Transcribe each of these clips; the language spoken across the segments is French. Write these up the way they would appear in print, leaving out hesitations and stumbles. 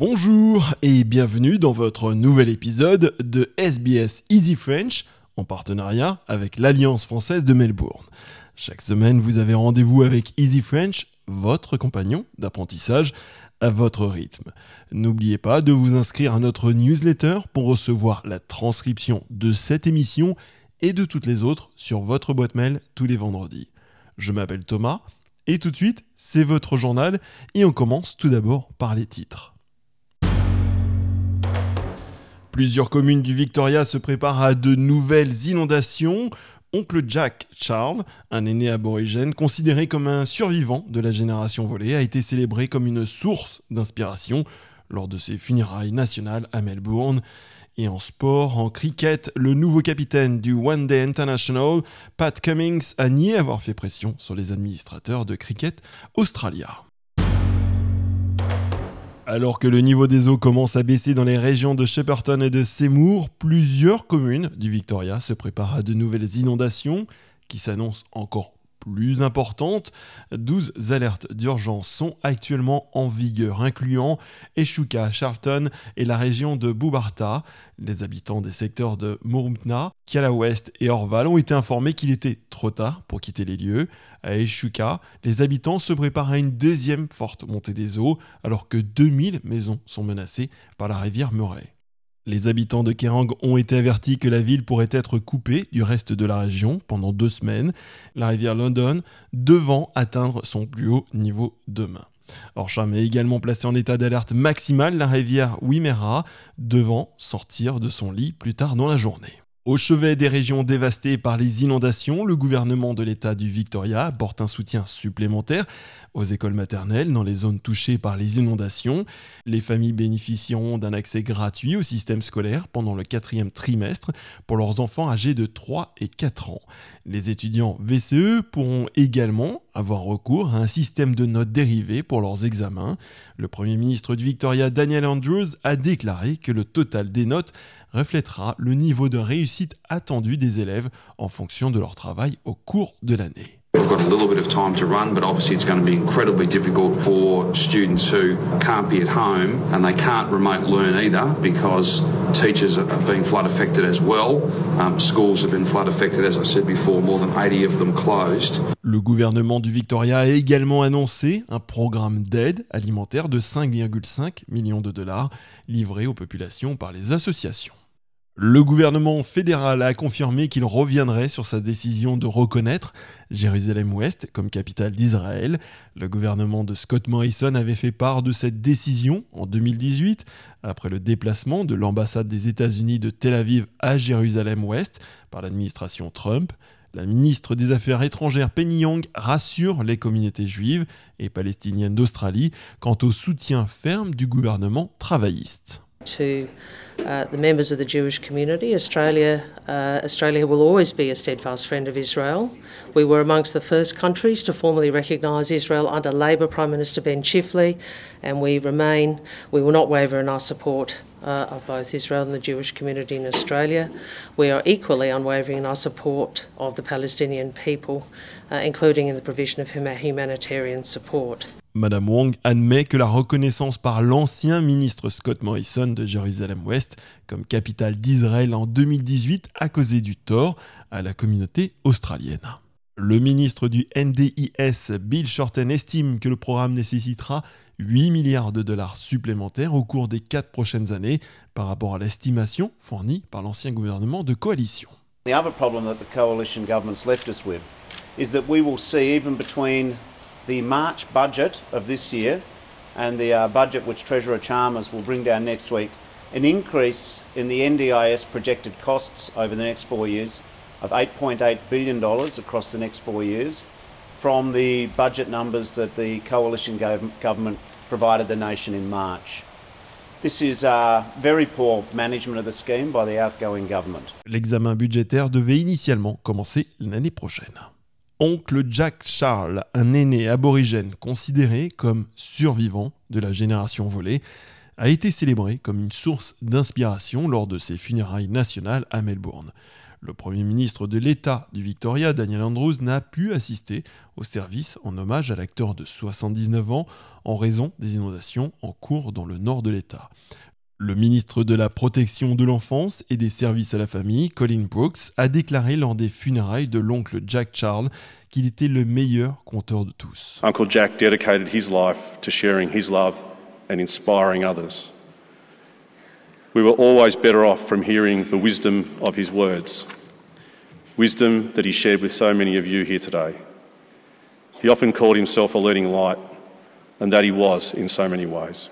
Bonjour et bienvenue dans votre nouvel épisode de SBS Easy French en partenariat avec l'Alliance française de Melbourne. Chaque semaine, vous avez rendez-vous avec Easy French, votre compagnon d'apprentissage à votre rythme. N'oubliez pas de vous inscrire à notre newsletter pour recevoir la transcription de cette émission et de toutes les autres sur votre boîte mail tous les vendredis. Je m'appelle Thomas et tout de suite, c'est votre journal et on commence tout d'abord par les titres. Plusieurs communes du Victoria se préparent à de nouvelles inondations. Oncle Jack Charles, un aîné aborigène considéré comme un survivant de la génération volée, a été célébré comme une source d'inspiration lors de ses funérailles nationales à Melbourne. Et en sport, en cricket, le nouveau capitaine du One Day International, Pat Cummins, a nié avoir fait pression sur les administrateurs de cricket australiens. Alors que le niveau des eaux commence à baisser dans les régions de Shepparton et de Seymour, plusieurs communes du Victoria se préparent à de nouvelles inondations qui s'annoncent encore plus importantes. 12 alertes d'urgence sont actuellement en vigueur, incluant Echuca, Charlton et la région de Bubarta. Les habitants des secteurs de Murrumbidgee, Kialla West et Orval ont été informés qu'il était trop tard pour quitter les lieux. À Echuca, les habitants se préparent à une deuxième forte montée des eaux, alors que 2000 maisons sont menacées par la rivière Murray. Les habitants de Kerang ont été avertis que la ville pourrait être coupée du reste de la région pendant 2 semaines, la rivière London devant atteindre son plus haut niveau demain. Horsham est également placé en état d'alerte maximale, la rivière Wimmera devant sortir de son lit plus tard dans la journée. Au chevet des régions dévastées par les inondations, le gouvernement de l'État du Victoria apporte un soutien supplémentaire aux écoles maternelles dans les zones touchées par les inondations. Les familles bénéficieront d'un accès gratuit au système scolaire pendant le 4e trimestre pour leurs enfants âgés de 3 et 4 ans. Les étudiants VCE pourront également avoir recours à un système de notes dérivées pour leurs examens. Le Premier ministre du Victoria, Daniel Andrews, a déclaré que le total des notes reflètera le niveau de réussite attendu des élèves en fonction de leur travail au cours de l'année. We've got a little bit of time to run, but obviously it's going to be incredibly difficult for students who can't be at home and they can't remote learn either because teachers are being flood affected as well. Schools have been flood affected, as I said before, more than 80 of them closed. Le gouvernement du Victoria a également annoncé un programme d'aide alimentaire de 5,5 millions de dollars livré aux populations par les associations. Le gouvernement fédéral a confirmé qu'il reviendrait sur sa décision de reconnaître Jérusalem-Ouest comme capitale d'Israël. Le gouvernement de Scott Morrison avait fait part de cette décision en 2018, après le déplacement de l'ambassade des États-Unis de Tel Aviv à Jérusalem-Ouest par l'administration Trump. La ministre des Affaires étrangères Penny Young rassure les communautés juives et palestiniennes d'Australie quant au soutien ferme du gouvernement travailliste. To the members of the Jewish community, Australia will always be a steadfast friend of Israel. We were amongst the first countries to formally recognise Israel under Labor Prime Minister Ben Chifley, and we will not waver in our support of both Israel and the Jewish community in Australia. We are equally unwavering in our support of the Palestinian people, including in the provision of humanitarian support. Madame Wong admet que la reconnaissance par l'ancien ministre Scott Morrison de Jérusalem-Ouest comme capitale d'Israël en 2018 a causé du tort à la communauté australienne. Le ministre du NDIS, Bill Shorten, estime que le programme nécessitera 8 milliards de dollars supplémentaires au cours des 4 prochaines années par rapport à l'estimation fournie par l'ancien gouvernement de coalition. The other problem that the coalition government's left us with is that we will see, even between the March budget of this year and the budget which Treasurer Chalmers will bring down next week, an increase in the NDIS projected costs over the next 4 years of $8.8 billion across the next 4 years from the budget numbers that the coalition government provided the nation in March. This is very poor management of the scheme by the outgoing government. L'examen budgétaire devait initialement commencer l'année prochaine. Oncle Jack Charles, un aîné aborigène considéré comme survivant de la génération volée, a été célébré comme une source d'inspiration lors de ses funérailles nationales à Melbourne. Le Premier ministre de l'État du Victoria, Daniel Andrews, n'a pu assister au service en hommage à l'acteur de 79 ans en raison des inondations en cours dans le nord de l'État. Le ministre de la Protection de l'Enfance et des Services à la Famille, Colin Brooks, a déclaré lors des funérailles de l'oncle Jack Charles qu'il était le meilleur conteur de tous. Uncle Jack dedicated his life to sharing his love and inspiring others. We were always better off from hearing the wisdom of his words, wisdom that he shared with so many of you here today. He often called himself a leading light, and that he was in so many ways.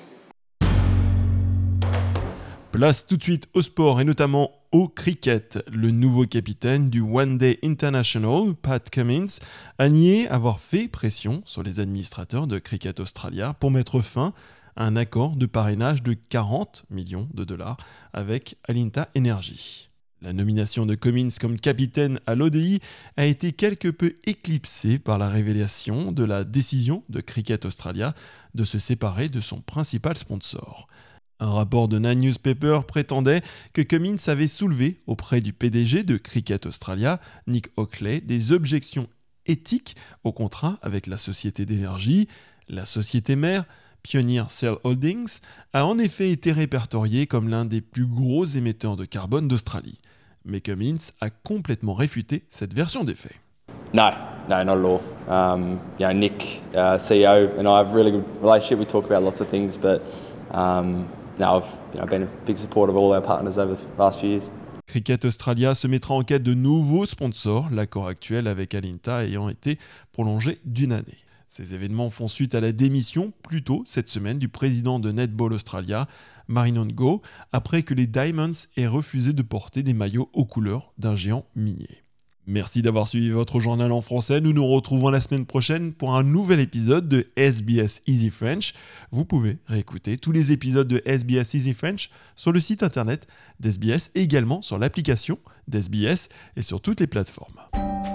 Place tout de suite au sport et notamment au cricket. Le nouveau capitaine du One Day International, Pat Cummins, a nié avoir fait pression sur les administrateurs de Cricket Australia pour mettre fin à un accord de parrainage de 40 millions de dollars avec Alinta Energy. La nomination de Cummins comme capitaine à l'ODI a été quelque peu éclipsée par la révélation de la décision de Cricket Australia de se séparer de son principal sponsor. Un rapport de Nine Newspaper prétendait que Cummins avait soulevé auprès du PDG de Cricket Australia, Nick Oakley, des objections éthiques au contrat avec la société d'énergie. La société mère, Pioneer Cell Holdings, a en effet été répertoriée comme l'un des plus gros émetteurs de carbone d'Australie. Mais Cummins a complètement réfuté cette version des faits. No, not at all. Nick, CEO, and I have a really good relationship. We talk about lots of things, but I've been a big supporter of all our partners over the last few years. Cricket Australia se mettra en quête de nouveaux sponsors, l'accord actuel avec Alinta ayant été prolongé d'1 année. Ces événements font suite à la démission plus tôt cette semaine du président de Netball Australia, Marinon Go, après que les Diamonds aient refusé de porter des maillots aux couleurs d'un géant minier. Merci d'avoir suivi votre journal en français. Nous nous retrouvons la semaine prochaine pour un nouvel épisode de SBS Easy French. Vous pouvez réécouter tous les épisodes de SBS Easy French sur le site internet d'SBS et également sur l'application d'SBS et sur toutes les plateformes.